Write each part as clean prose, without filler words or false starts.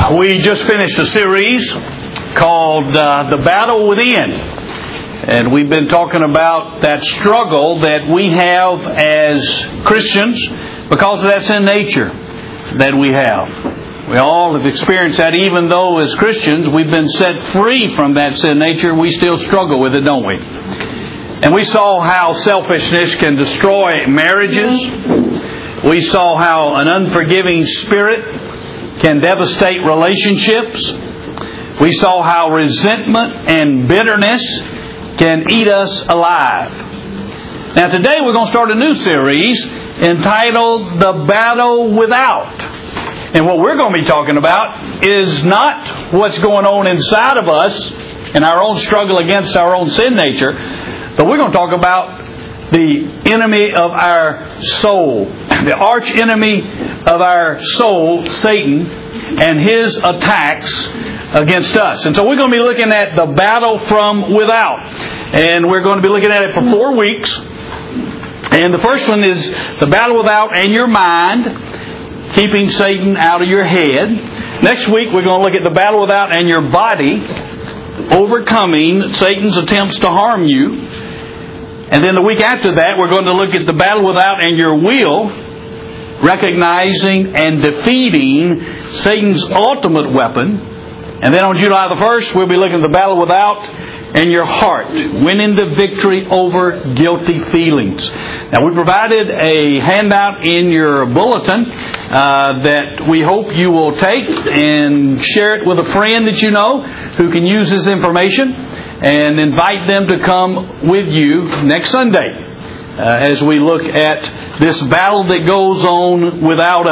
We just finished a series called The Battle Within. And we've been talking about that struggle that we have as Christians because of that sin nature that we have. We all have experienced that. Even though as Christians we've been set free from that sin nature, we still struggle with it, don't we? And we saw how selfishness can destroy marriages. We saw how an unforgiving spirit can devastate relationships. We saw how resentment and bitterness can eat us alive. Now today we're going to start a new series entitled The Battle Without. And what we're going to be talking about is not what's going on inside of us in our own struggle against our own sin nature, but we're going to talk about the enemy of our soul, the arch enemy of our soul, Satan, and his attacks against us. And so we're going to be looking at the battle from without. And we're going to be looking at it for 4 weeks. And the first one is the battle without and your mind, keeping Satan out of your head. Next week we're going to look at the battle without and your body, overcoming Satan's attempts to harm you. And then the week after that, we're going to look at the battle without and your will, recognizing and defeating Satan's ultimate weapon. And then on July the 1st, we'll be looking at the battle without and your heart, winning the victory over guilty feelings. Now, we provided a handout in your bulletin that we hope you will take and share it with a friend that you know who can use this information, and invite them to come with you next Sunday as we look at this battle that goes on without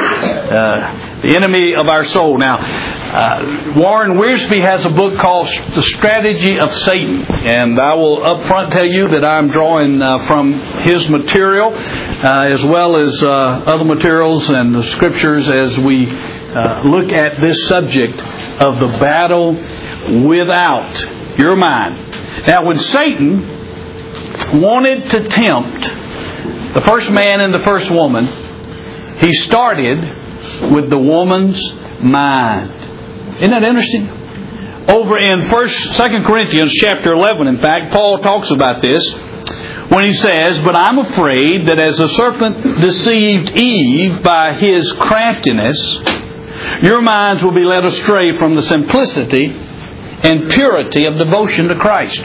us, the enemy of our soul. Now, Warren Wiersbe has a book called The Strategy of Satan, and I will up front tell you that I'm drawing from his material as well as other materials and the scriptures as we look at this subject of the battle without your mind. Now, when Satan wanted to tempt the first man and the first woman, he started with the woman's mind. Isn't that interesting? Over in 2 Corinthians chapter 11, in fact, Paul talks about this when he says, "But I'm afraid that as the serpent deceived Eve by his craftiness, your minds will be led astray from the simplicity and purity of devotion to Christ."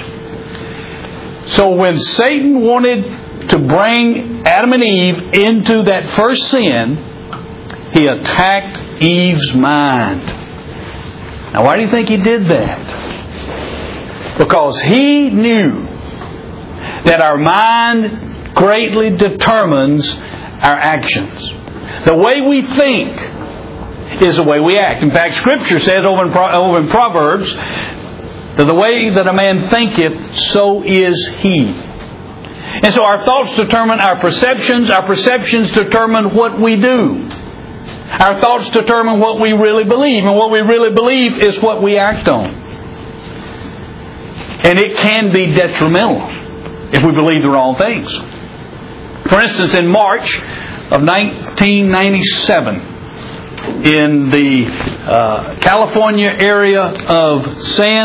So when Satan wanted to bring Adam and Eve into that first sin, he attacked Eve's mind. Now, why do you think he did that? Because he knew that our mind greatly determines our actions. The way we think is the way we act. In fact, Scripture says over in Proverbs that the way that a man thinketh, so is he. And so our thoughts determine our perceptions determine what we do. Our thoughts determine what we really believe, and what we really believe is what we act on. And it can be detrimental if we believe the wrong things. For instance, in March of 1997, in the California area of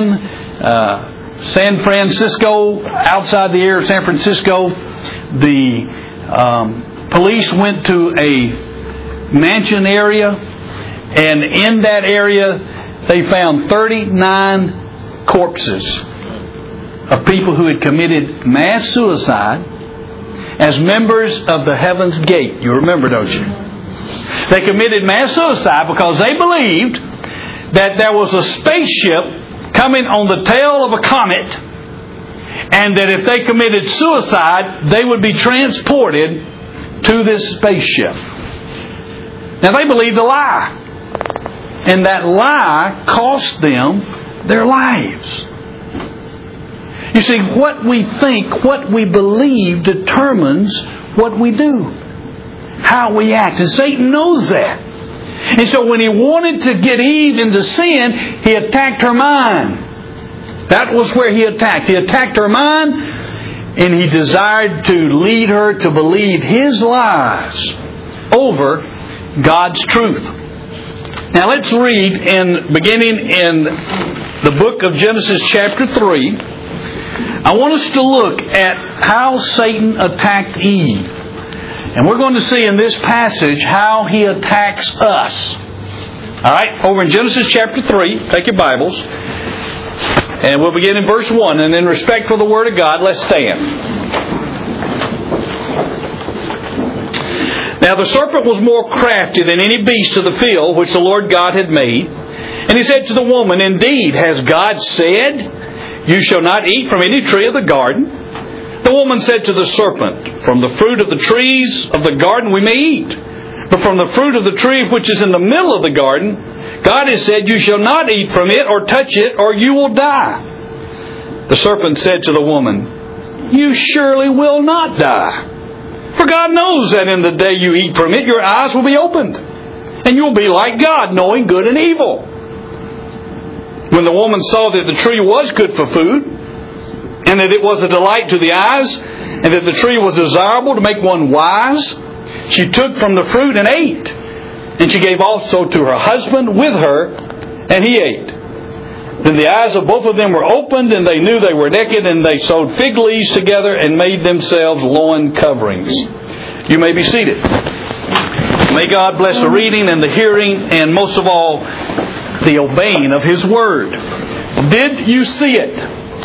San Francisco, outside the area of San Francisco, the police went to a mansion area, and in that area they found 39 corpses of people who had committed mass suicide as members of the Heaven's Gate. You remember, don't you? They committed mass suicide because they believed that there was a spaceship coming on the tail of a comet, and that if they committed suicide, they would be transported to this spaceship. Now, they believed a lie, and that lie cost them their lives. You see, what we think, what we believe determines what we do, how we act. And Satan knows that. And so when he wanted to get Eve into sin, he attacked her mind. That was where he attacked. He attacked her mind, and he desired to lead her to believe his lies over God's truth. Now let's read, beginning in the book of Genesis chapter 3. I want us to look at how Satan attacked Eve. And we're going to see in this passage how he attacks us. All right, over in Genesis chapter 3, take your Bibles. And we'll begin in verse 1. And in respect for the Word of God, let's stand. Now the serpent was more crafty than any beast of the field which the Lord God had made. And he said to the woman, Indeed, has God said, You shall not eat from any tree of the garden? The woman said to the serpent, From the fruit of the trees of the garden we may eat. But from the fruit of the tree which is in the middle of the garden, God has said, You shall not eat from it or touch it, or you will die. The serpent said to the woman, You surely will not die. For God knows that in the day you eat from it, your eyes will be opened, and you will be like God, knowing good and evil. When the woman saw that the tree was good for food, and that it was a delight to the eyes, and that the tree was desirable to make one wise, she took from the fruit and ate. And she gave also to her husband with her, and he ate. Then the eyes of both of them were opened, and they knew they were naked, and they sewed fig leaves together and made themselves loin coverings. You may be seated. May God bless the reading and the hearing, and most of all, the obeying of His Word. Did you see it?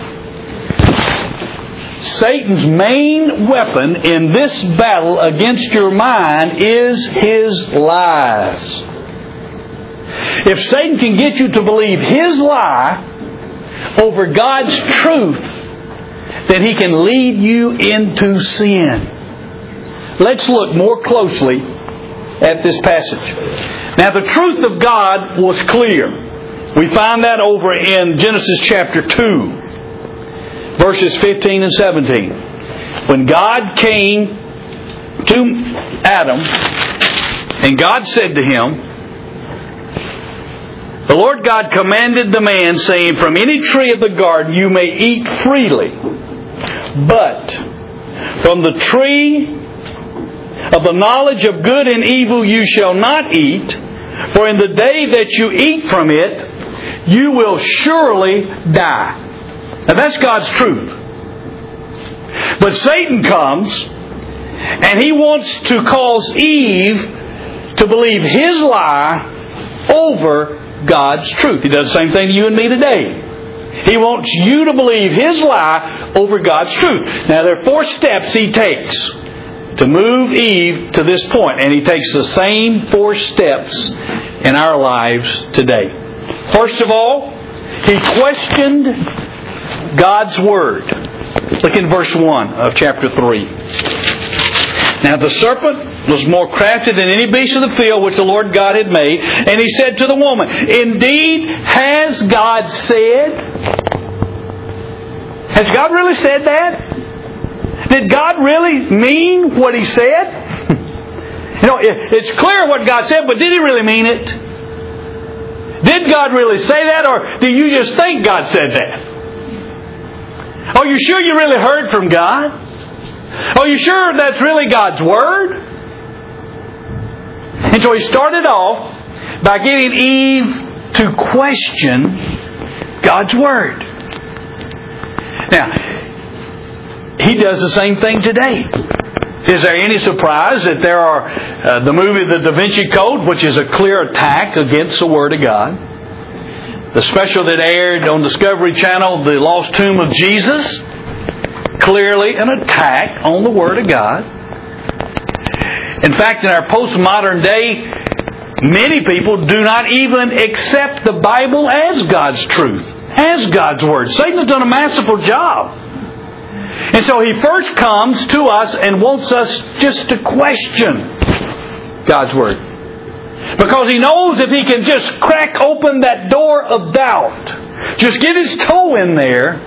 Satan's main weapon in this battle against your mind is his lies. If Satan can get you to believe his lie over God's truth, then he can lead you into sin. Let's look more closely at this passage. Now, the truth of God was clear. We find that over in Genesis chapter 2. Verses 15 and 17. When God came to Adam, and God said to him, The Lord God commanded the man, saying, From any tree of the garden you may eat freely, but from the tree of the knowledge of good and evil you shall not eat, for in the day that you eat from it, you will surely die. Now that's God's truth. But Satan comes and he wants to cause Eve to believe his lie over God's truth. He does the same thing to you and me today. He wants you to believe his lie over God's truth. Now there are 4 steps he takes to move Eve to this point. And he takes the same 4 steps in our lives today. First of all, he questioned God's Word. Look in verse 1 of chapter 3. Now the serpent was more crafty than any beast of the field which the Lord God had made. And he said to the woman, Indeed, has God said? Has God really said that? Did God really mean what He said? It's clear what God said, but did He really mean it? Did God really say that, or do you just think God said that? Are you sure you really heard from God? Are you sure that's really God's Word? And so he started off by getting Eve to question God's Word. Now, he does the same thing today. Is there any surprise that there are the movie The Da Vinci Code, which is a clear attack against the Word of God? The special that aired on Discovery Channel, The Lost Tomb of Jesus, clearly an attack on the Word of God. In fact, in our postmodern day, many people do not even accept the Bible as God's truth, as God's Word. Satan has done a masterful job. And so he first comes to us and wants us just to question God's Word. Because he knows if he can just crack open that door of doubt, just get his toe in there,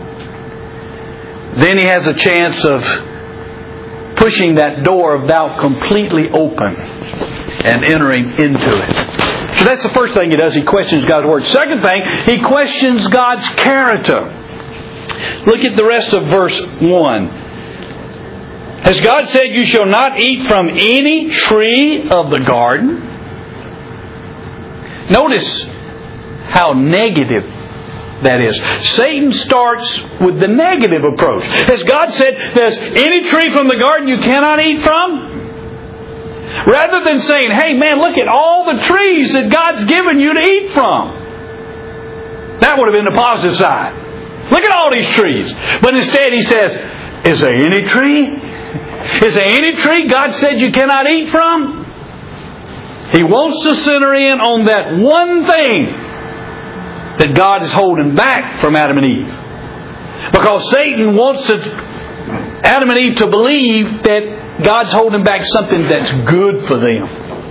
then he has a chance of pushing that door of doubt completely open and entering into it. So that's the first thing he does. He questions God's Word. Second thing, he questions God's character. Look at the rest of verse 1. Has God said, You shall not eat from any tree of the garden? Notice how negative that is. Satan starts with the negative approach. Has God said, there's any tree from the garden you cannot eat from? Rather than saying, hey man, look at all the trees that God's given you to eat from. That would have been the positive side. Look at all these trees. But instead He says, is there any tree? Is there any tree God said you cannot eat from? He wants to center in on that one thing that God is holding back from Adam and Eve. Because Satan wants Adam and Eve to believe that God's holding back something that's good for them.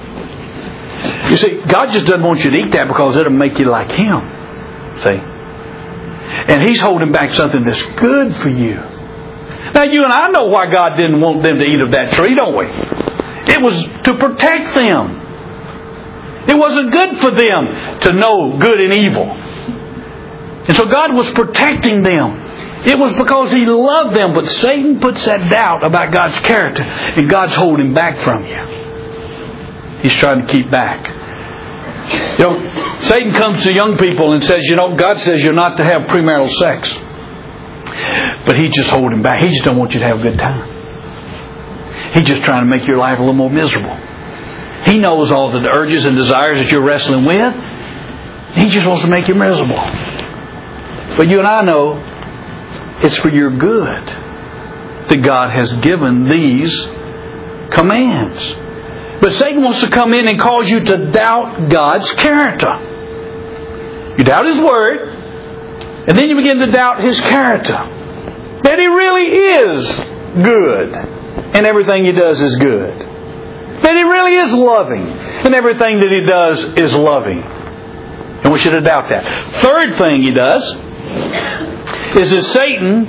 You see, God just doesn't want you to eat that because it'll make you like Him. See? And He's holding back something that's good for you. Now you and I know why God didn't want them to eat of that tree, don't we? It was to protect them. It wasn't good for them to know good and evil. And so God was protecting them. It was because He loved them. But Satan puts that doubt about God's character. And God's holding back from you. He's trying to keep back. You know, Satan comes to young people and says, you know, God says you're not to have premarital sex. But He's just holding back. He just don't want you to have a good time. He's just trying to make your life a little more miserable. He knows all the urges and desires that you're wrestling with. He just wants to make you miserable. But you and I know it's for your good that God has given these commands. But Satan wants to come in and cause you to doubt God's character. You doubt His Word, and then you begin to doubt His character. That He really is good, and everything He does is good. That He really is loving, and everything that He does is loving. And we should have doubt that. Third thing He does is that Satan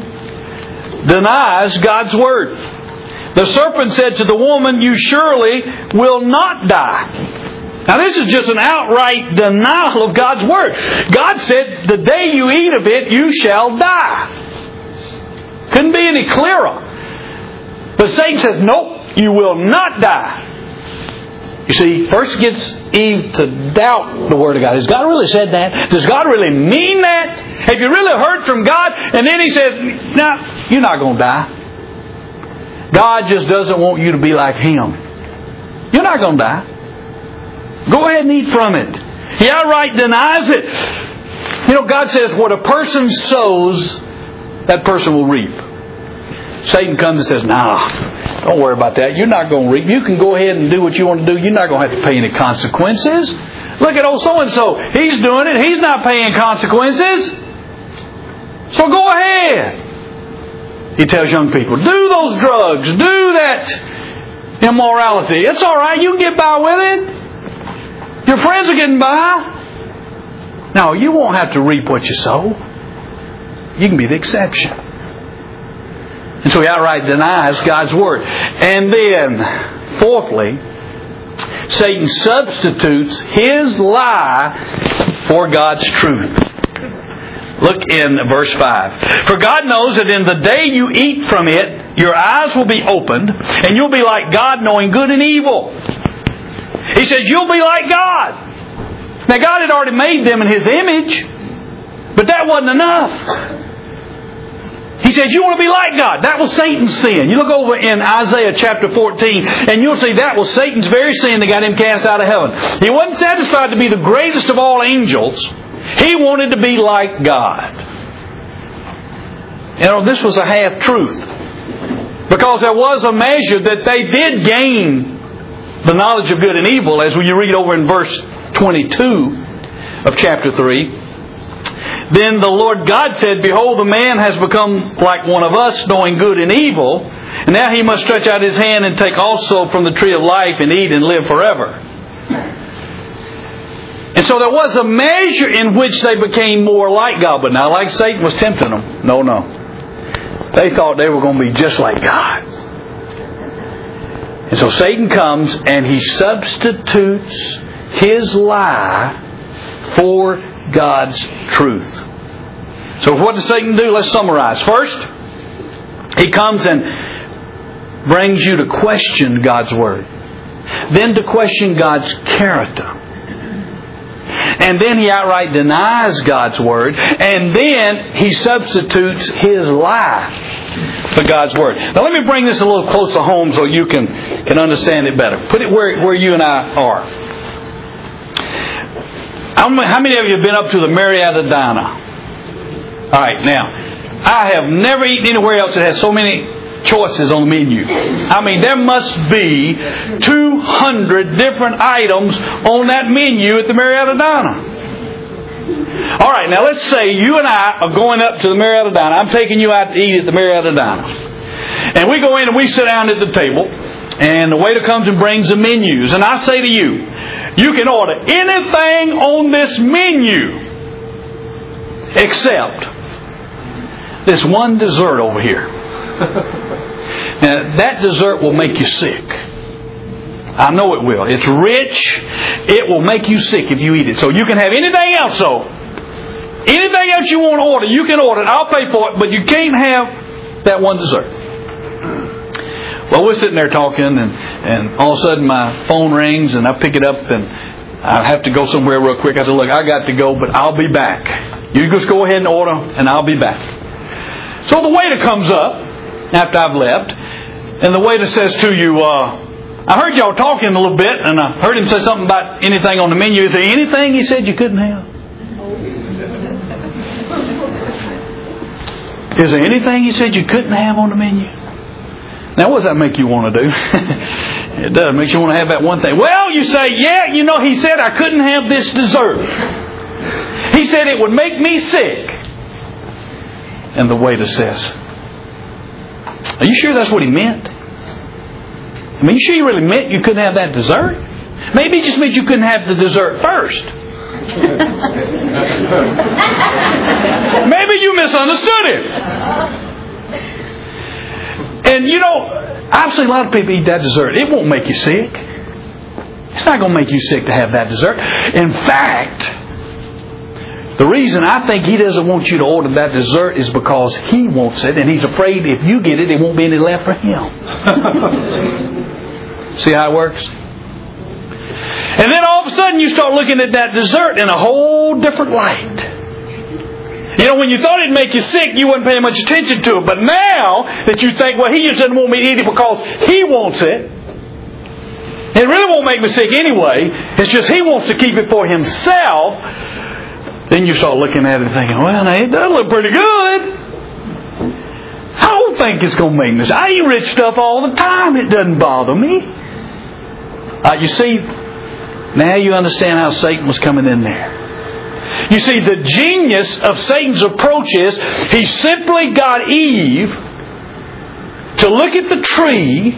denies God's Word. The serpent said to the woman, you surely will not die. Now this is just an outright denial of God's Word. God said, the day you eat of it, you shall die. Couldn't be any clearer. But Satan says, nope, you will not die. You see, first gets Eve to doubt the Word of God. Has God really said that? Does God really mean that? Have you really heard from God? And then He says, no, you're not going to die. God just doesn't want you to be like Him. You're not going to die. Go ahead and eat from it. He outright denies it. You know, God says, what a person sows, that person will reap. Satan comes and says, nah, don't worry about that. You're not going to reap. You can go ahead and do what you want to do. You're not going to have to pay any consequences. Look at old so-and-so. He's doing it. He's not paying consequences. So go ahead. He tells young people, do those drugs. Do that immorality. It's all right. You can get by with it. Your friends are getting by. No, you won't have to reap what you sow. You can be the exception. And so he outright denies God's Word. And then, fourthly, Satan substitutes his lie for God's truth. Look in verse 5. For God knows that in the day you eat from it, your eyes will be opened, and you'll be like God, knowing good and evil. He says, you'll be like God. Now, God had already made them in His image, but that wasn't enough. He says, you want to be like God. That was Satan's sin. You look over in Isaiah chapter 14, and you'll see that was Satan's very sin that got him cast out of heaven. He wasn't satisfied to be the greatest of all angels. He wanted to be like God. You know, this was a half-truth. Because there was a measure that they did gain the knowledge of good and evil, as you read over in verse 22 of chapter 3. Then the Lord God said, behold, the man has become like one of us, knowing good and evil. And now he must stretch out his hand and take also from the tree of life and eat and live forever. And so there was a measure in which they became more like God. But now, like Satan was tempting them. No. They thought they were going to be just like God. And so Satan comes and he substitutes his lie for God's truth. So what does Satan do? Let's summarize. First, he comes and brings you to question God's Word. Then to question God's character. and then he outright denies God's Word, and then he substitutes his lie for God's Word. Now let me bring this a little closer home so you can understand it better. Put it where you and I are. How many of you have been up to the Marietta Diner? Alright, now, I have never eaten anywhere else that has so many choices on the menu. I mean, there must be 200 different items on that menu at the Marietta Diner. Alright, now let's say you and I are going up to the Marietta Diner. I'm taking you out to eat at the Marietta Diner. And we go in and we sit down at the table, and the waiter comes and brings the menus. And I say to you, you can order anything on this menu except this one dessert over here. Now, that dessert will make you sick. I know it will. It's rich. It will make you sick if you eat it. So you can have anything else, though. Anything else you want to order, you can order it. I'll pay for it, but you can't have that one dessert. Well, we're sitting there talking, and all of a sudden my phone rings, and I pick it up, and I have to go somewhere real quick. I said, look, I got to go, but I'll be back. You just go ahead and order, and I'll be back. So the waiter comes up after I've left, and the waiter says to you, I heard y'all talking a little bit, and I heard him say something about anything on the menu. Is there anything he said you couldn't have? Is there anything he said you couldn't have on the menu? Now, what does that make you want to do? It does. It makes you want to have that one thing. Well, you say, yeah, you know, he said I couldn't have this dessert. He said it would make me sick. And the waiter says, are you sure that's what he meant? I mean, you sure you really meant you couldn't have that dessert? Maybe it just meant you couldn't have the dessert first. Maybe you misunderstood him. And you know, I've seen a lot of people eat that dessert. It won't make you sick. It's not going to make you sick to have that dessert. In fact, the reason I think he doesn't want you to order that dessert is because he wants it, and he's afraid if you get it, there won't be any left for him. See how it works? And then all of a sudden you start looking at that dessert in a whole different light. You know, when you thought it'd make you sick, you wasn't paying much attention to it. But now that you think, well, he just doesn't want me to eat it because he wants it. It really won't make me sick anyway. It's just he wants to keep it for himself. Then you start looking at it and thinking, well, now, it does look pretty good. I don't think it's going to make me sick. I eat rich stuff all the time. It doesn't bother me. You see, now you understand how Satan was coming in there. You see, the genius of Satan's approach is he simply got Eve to look at the tree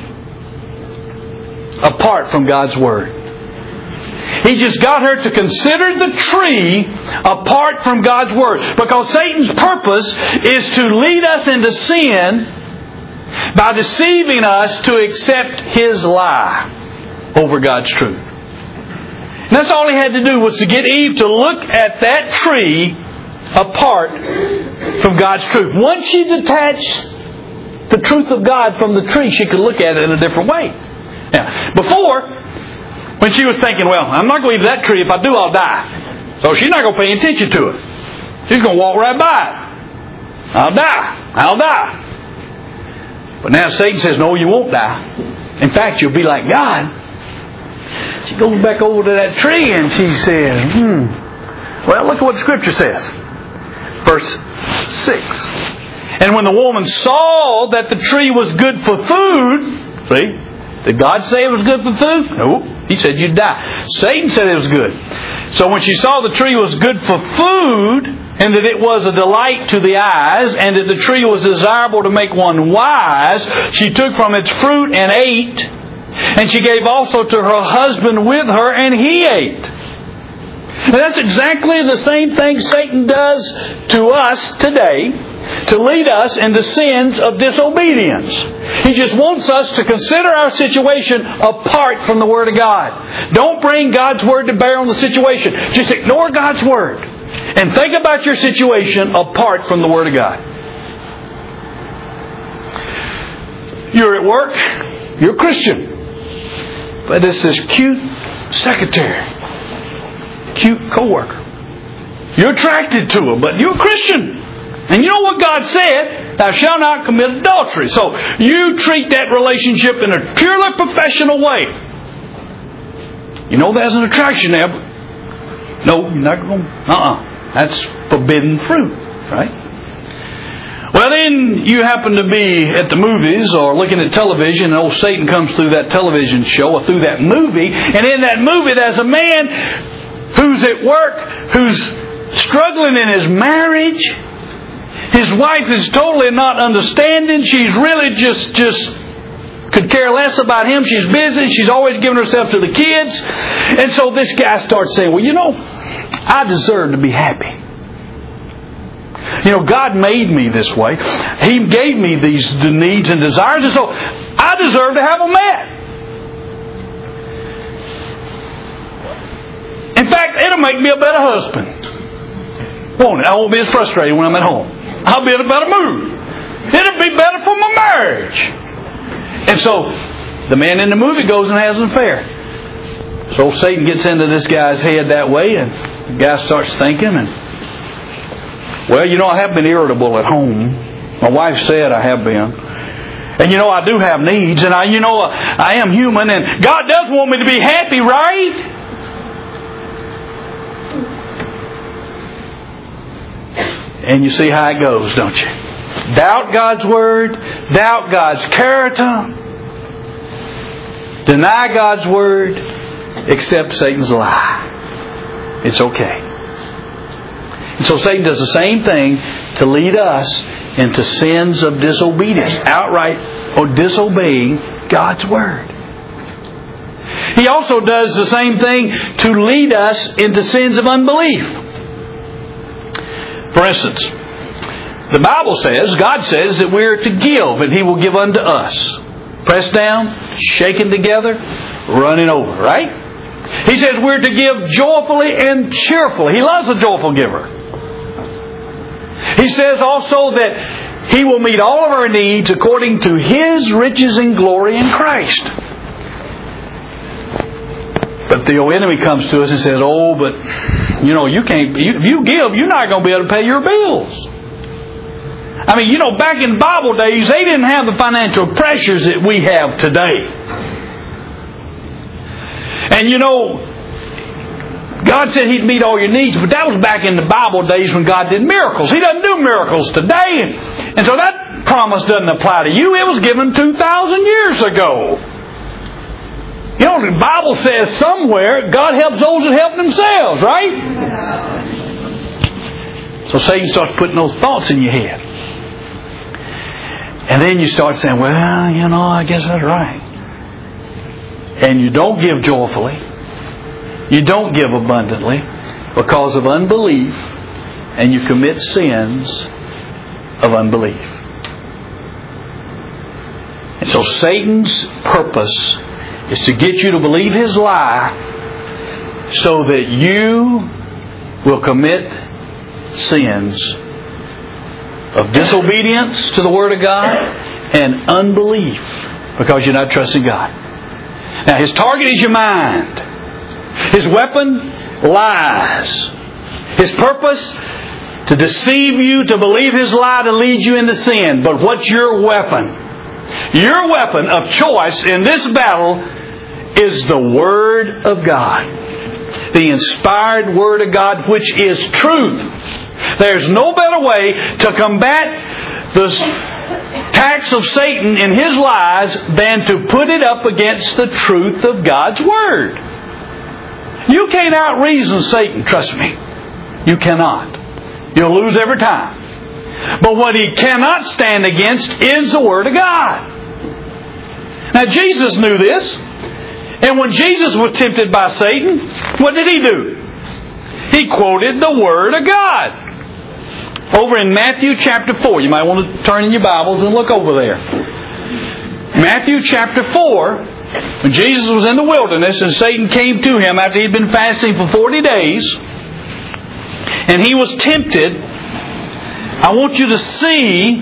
apart from God's Word. He just got her to consider the tree apart from God's Word. Because Satan's purpose is to lead us into sin by deceiving us to accept his lie over God's truth. And that's all he had to do, was to get Eve to look at that tree apart from God's truth. Once she detached the truth of God from the tree, she could look at it in a different way. Now, before, when she was thinking, well, I'm not going to eat that tree. If I do, I'll die. So she's not going to pay attention to it. She's going to walk right by it. I'll die. But now Satan says, no, you won't die. In fact, you'll be like God. She goes back over to that tree and she says, well, look at what the Scripture says. Verse 6. And when the woman saw that the tree was good for food, see, did God say it was good for food? No. He said you'd die. Satan said it was good. So when she saw the tree was good for food, and that it was a delight to the eyes, and that the tree was desirable to make one wise, she took from its fruit and ate. And she gave also to her husband with her, and he ate. And that's exactly the same thing Satan does to us today, to lead us into sins of disobedience. He just wants us to consider our situation apart from the Word of God. Don't bring God's Word to bear on the situation. Just ignore God's Word and think about your situation apart from the Word of God. You're at work, you're a Christian, but it's this cute secretary. cute coworker. You're attracted to her, but you're a Christian. And you know what God said? Thou shalt not commit adultery. So you treat that relationship in a purely professional way. You know there's an attraction there, but no, you're not going. That's forbidden fruit, right? Well, then you happen to be at the movies or looking at television, and old Satan comes through that television show or through that movie, and in that movie there's a man who's at work, who's struggling in his marriage. His wife is totally not understanding. She's really just could care less about him. She's busy. She's always giving herself to the kids. And so this guy starts saying, well, you know, I deserve to be happy. You know, God made me this way. He gave me these needs and desires, and so I deserve to have them met. In fact, it'll make me a better husband. Won't it? I won't be as frustrated when I'm at home. I'll be in a better mood. It'll be better for my marriage. And so the man in the movie goes and has an affair. So Satan gets into this guy's head that way, and the guy starts thinking, and well, you know, I have been irritable at home. My wife said I have been. And you know, I do have needs, and I am human, and God does want me to be happy, right? And you see how it goes, don't you? Doubt God's Word, doubt God's character, deny God's Word, accept Satan's lie. It's okay. And so Satan does the same thing to lead us into sins of disobedience, outright or disobeying God's Word. He also does the same thing to lead us into sins of unbelief. For instance, the Bible says, God says that we're to give, and He will give unto us. Pressed down, shaken together, running over, right? He says we're to give joyfully and cheerfully. He loves a joyful giver. He says also that He will meet all of our needs according to His riches and glory in Christ. But the old enemy comes to us and says, oh, but you know, you can't. If you give, you're not going to be able to pay your bills. I mean, you know, back in Bible days, they didn't have the financial pressures that we have today. And you know, God said He'd meet all your needs, but that was back in the Bible days when God did miracles. He doesn't do miracles today. And so that promise doesn't apply to you. It was given 2,000 years ago. You know, the Bible says somewhere God helps those that help themselves, right? So Satan starts putting those thoughts in your head. And then you start saying, well, you know, I guess that's right. And you don't give joyfully. You don't give abundantly because of unbelief, and you commit sins of unbelief. And so Satan's purpose is to get you to believe his lie so that you will commit sins of disobedience to the Word of God and unbelief because you're not trusting God. Now, his target is your mind. His weapon, lies. His purpose, to deceive you, to believe his lie, to lead you into sin. But what's your weapon? Your weapon of choice in this battle is the Word of God. The inspired Word of God, which is truth. There's no better way to combat the attacks of Satan in his lies than to put it up against the truth of God's Word. You can't out-reason Satan, trust me. You cannot. You'll lose every time. But what he cannot stand against is the Word of God. Now Jesus knew this. And when Jesus was tempted by Satan, what did he do? He quoted the Word of God. Over in Matthew chapter 4. You might want to turn in your Bibles and look over there. Matthew chapter 4. When Jesus was in the wilderness and Satan came to him after he'd been fasting for 40 days. And he was tempted. I want you to see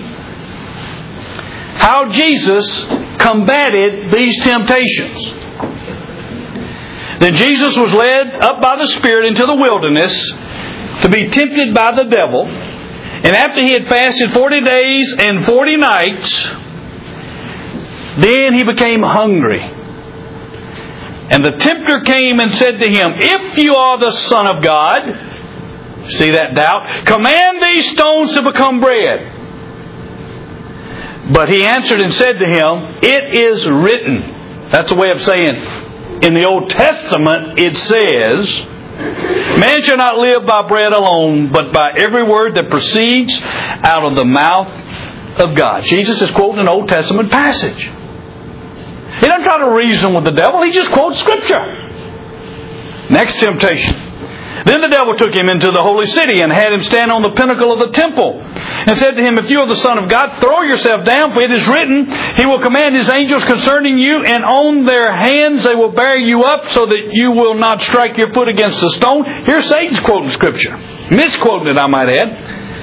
how Jesus combated these temptations. Then Jesus was led up by the Spirit into the wilderness to be tempted by the devil. And after He had fasted 40 days and 40 nights, then He became hungry. And the tempter came and said to Him, "If you are the Son of God," see that doubt, "command these stones to become bread." But He answered and said to him, "It is written." That's a way of saying, in the Old Testament it says, "Man shall not live by bread alone, but by every word that proceeds out of the mouth of God." Jesus is quoting an Old Testament passage. He doesn't try to reason with the devil. He just quotes Scripture. Next temptation. Then the devil took him into the holy city and had him stand on the pinnacle of the temple and said to him, "If you are the Son of God, throw yourself down, for it is written, He will command His angels concerning you, and on their hands they will bear you up so that you will not strike your foot against a stone." Here's Satan's quoting Scripture. Misquoting it, I might add.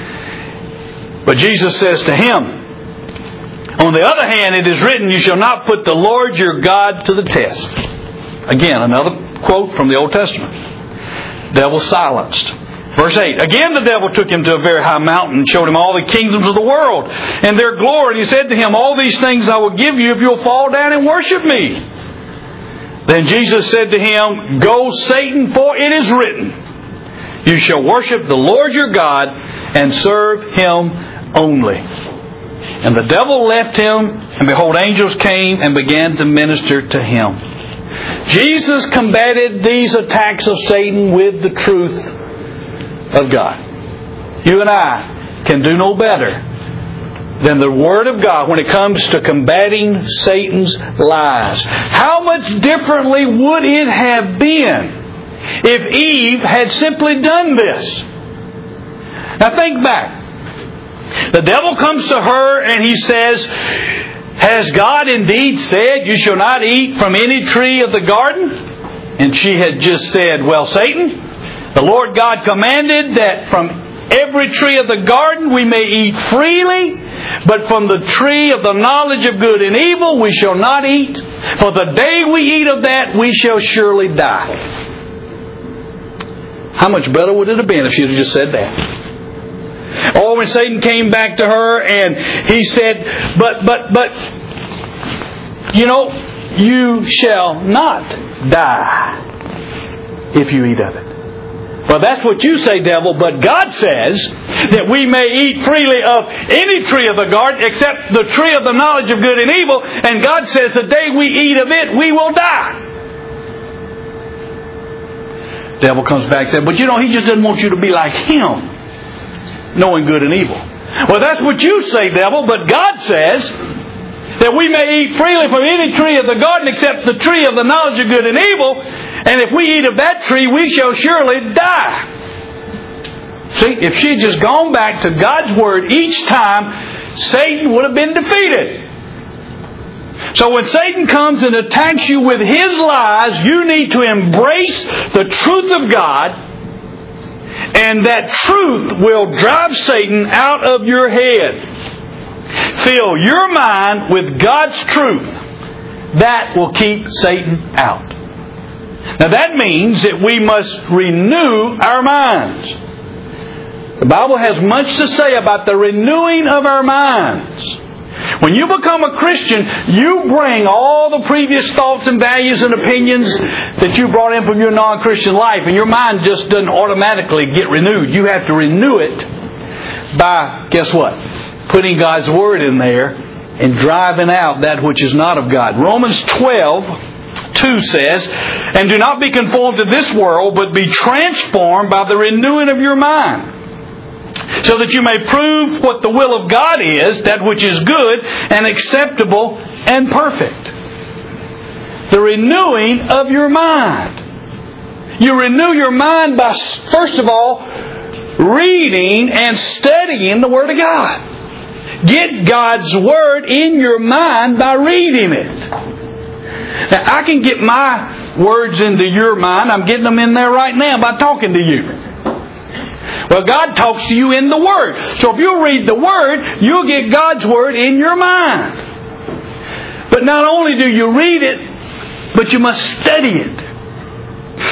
But Jesus says to him, "On the other hand, it is written, you shall not put the Lord your God to the test." Again, another quote from the Old Testament. Devil silenced. Verse 8. Again the devil took him to a very high mountain and showed him all the kingdoms of the world and their glory. And he said to him, "All these things I will give you if you'll fall down and worship me." Then Jesus said to him, "Go, Satan, for it is written, you shall worship the Lord your God and serve Him only." And the devil left him, and behold, angels came and began to minister to him. Jesus combated these attacks of Satan with the truth of God. You and I can do no better than the Word of God when it comes to combating Satan's lies. How much differently would it have been if Eve had simply done this? Now think back. The devil comes to her and he says, "Has God indeed said you shall not eat from any tree of the garden?" And she had just said, "Well, Satan, the Lord God commanded that from every tree of the garden we may eat freely, but from the tree of the knowledge of good and evil we shall not eat. For the day we eat of that we shall surely die." How much better would it have been if she had just said that? Or when Satan came back to her and he said, but, you shall not die if you eat of it. Well, that's what you say, devil, but God says that we may eat freely of any tree of the garden except the tree of the knowledge of good and evil, and God says the day we eat of it, we will die. Devil comes back and says, "But He just doesn't want you to be like Him, knowing good and evil." Well, that's what you say, devil, but God says that we may eat freely from any tree of the garden except the tree of the knowledge of good and evil, and if we eat of that tree, we shall surely die. See, if she had just gone back to God's Word each time, Satan would have been defeated. So when Satan comes and attacks you with his lies, you need to embrace the truth of God, and that truth will drive Satan out of your head. Fill your mind with God's truth. That will keep Satan out. Now that means that we must renew our minds. The Bible has much to say about the renewing of our minds. When you become a Christian, you bring all the previous thoughts and values and opinions that you brought in from your non-Christian life, and your mind just doesn't automatically get renewed. You have to renew it by, guess what? Putting God's Word in there and driving out that which is not of God. Romans 12:2 says, "And do not be conformed to this world, but be transformed by the renewing of your mind, so that you may prove what the will of God is, that which is good and acceptable and perfect." The renewing of your mind. You renew your mind by, first of all, reading and studying the Word of God. Get God's Word in your mind by reading it. Now, I can get my words into your mind. I'm getting them in there right now by talking to you. Well, God talks to you in the Word. So if you read the Word, you'll get God's Word in your mind. But not only do you read it, but you must study it.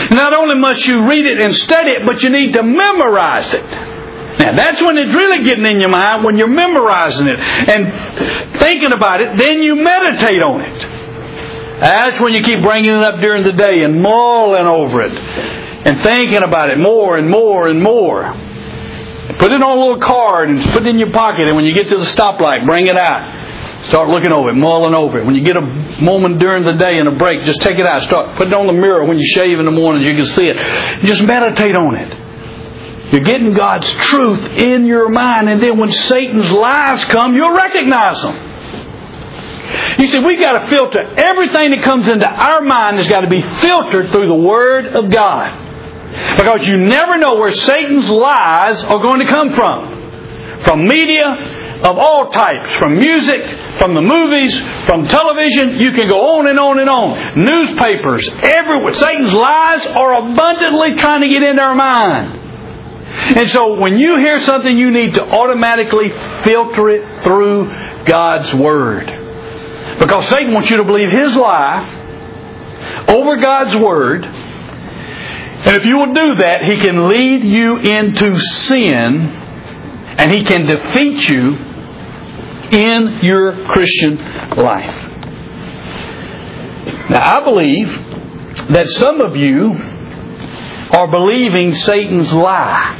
Not only must you read it and study it, but you need to memorize it. Now, that's when it's really getting in your mind, when you're memorizing it and thinking about it, then you meditate on it. That's when you keep bringing it up during the day and mulling over it and thinking about it more and more and more. Put it on a little card and put it in your pocket, and when you get to the stoplight, bring it out. Start looking over it, mulling over it. When you get a moment during the day and a break, just take it out. Put it on the mirror when you shave in the morning so you can see it. Just meditate on it. You're getting God's truth in your mind, and then when Satan's lies come, you'll recognize them. You see, we've got to filter. Everything that comes into our mind has got to be filtered through the Word of God. Because you never know where Satan's lies are going to come from. From media of all types. From music, from the movies, from television. You can go on and on and on. Newspapers, everywhere. Satan's lies are abundantly trying to get into our mind. And so when you hear something, you need to automatically filter it through God's Word. Because Satan wants you to believe his lie over God's Word. And if you will do that, he can lead you into sin, and he can defeat you in your Christian life. Now, I believe that some of you are believing Satan's lie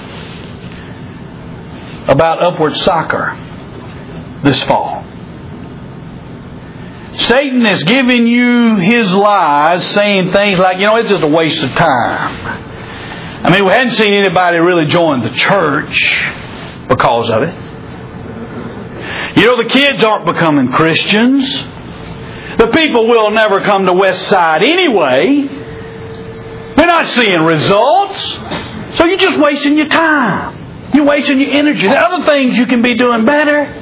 about Upward Soccer this fall. Satan is giving you his lies, saying things like, it's just a waste of time. I mean, we hadn't seen anybody really join the church because of it. The kids aren't becoming Christians. The people will never come to West Side anyway. We're not seeing results. So you're just wasting your time. You're wasting your energy. There are other things you can be doing better.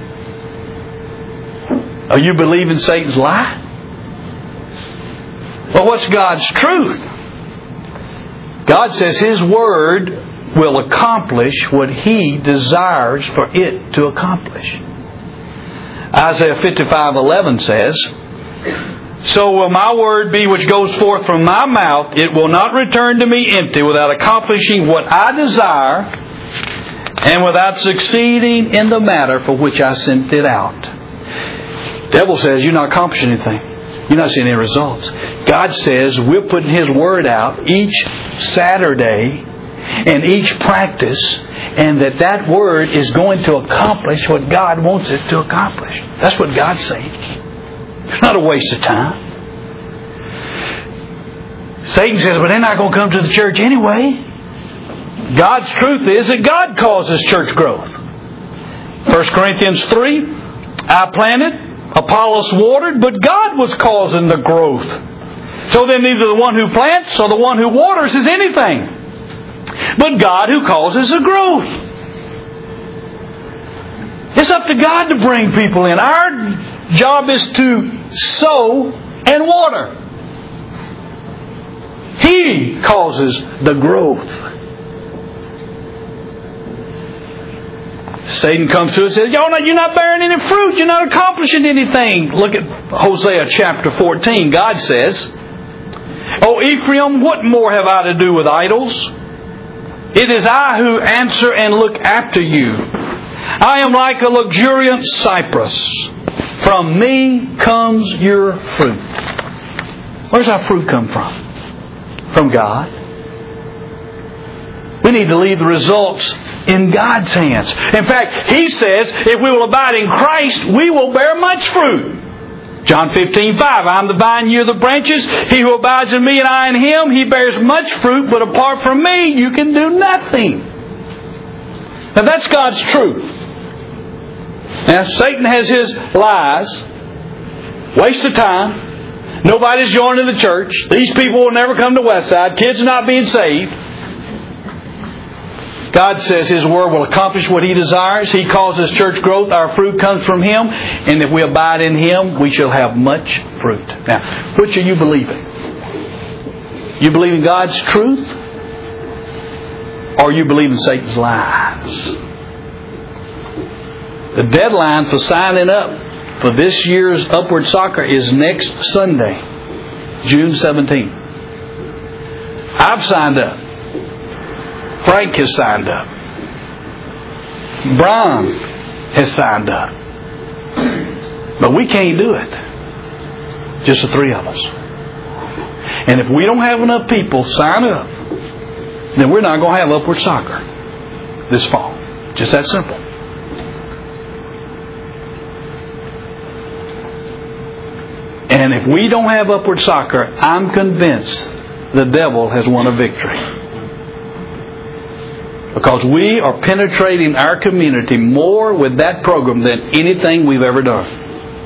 Are you believing Satan's lie? Well, what's God's truth? God says His Word will accomplish what He desires for it to accomplish. Isaiah 55:11 says, "So will my word be which goes forth from my mouth. It will not return to me empty without accomplishing what I desire and without succeeding in the matter for which I sent it out." The devil says, you're not accomplishing anything. You're not seeing any results. God says we're putting His Word out each Saturday and each practice, and that Word is going to accomplish what God wants it to accomplish. That's what God's saying. It's not a waste of time. Satan says, but they're not going to come to the church anyway. God's truth is that God causes church growth. 1 Corinthians 3, I planted, Apollos watered, but God was causing the growth. So then neither the one who plants or the one who waters is anything, but God who causes the growth. It's up to God to bring people in. Our job is to sow and water. He causes the growth. Satan comes to us and says, you're not bearing any fruit. You're not accomplishing anything. Look at Hosea chapter 14. God says, O Ephraim, what more have I to do with idols? It is I who answer and look after you. I am like a luxuriant cypress. From me comes your fruit. Where's our fruit come from? From God. We need to leave the results in God's hands. In fact, He says, if we will abide in Christ, we will bear much fruit. John 15:5, I am the vine, you are the branches. He who abides in me and I in him, he bears much fruit, but apart from me, you can do nothing. Now that's God's truth. Now Satan has his lies. Waste of time. Nobody's joining the church. These people will never come to Westside. Kids are not being saved. God says His Word will accomplish what He desires. He causes church growth. Our fruit comes from Him. And if we abide in Him, we shall have much fruit. Now, which are you believing? You believe in God's truth? Or you believe in Satan's lies? The deadline for signing up for this year's Upward Soccer is next Sunday, June 17th. I've signed up. Frank has signed up. Brian has signed up. But we can't do it. Just the three of us. And if we don't have enough people sign up, then we're not going to have Upward Soccer this fall. Just that simple. And if we don't have Upward Soccer, I'm convinced the devil has won a victory. Because we are penetrating our community more with that program than anything we've ever done.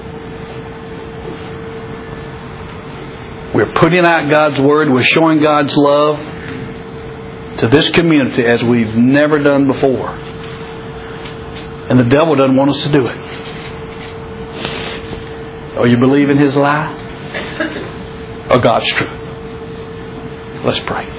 We're putting out God's Word. We're showing God's love to this community as we've never done before. And the devil doesn't want us to do it. Or you believe in his lie? Or God's truth? Let's pray.